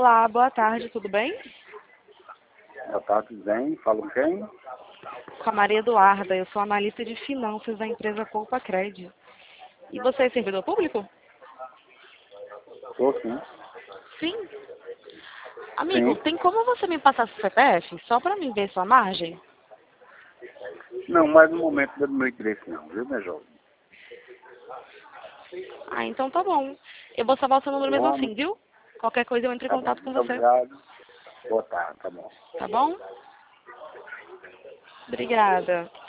Olá, boa tarde, tudo bem? Boa tarde, bem. Falo quem? Com a Maria Eduarda, eu sou analista de finanças da empresa Poupa Cred. E você é servidor público? Estou sim. Sim. Amigo, Sim. tem como você me passar seu CPF, só para mim ver sua margem? Não, mas no momento não é do meu interesse não, viu, minha jovem? Ah, então tá bom. Eu vou salvar o seu número mesmo Vamos, assim, viu? Qualquer coisa eu entro em tá bom. contato com Muito você. obrigado. Boa tarde, tá bom. Tá bom? Obrigada.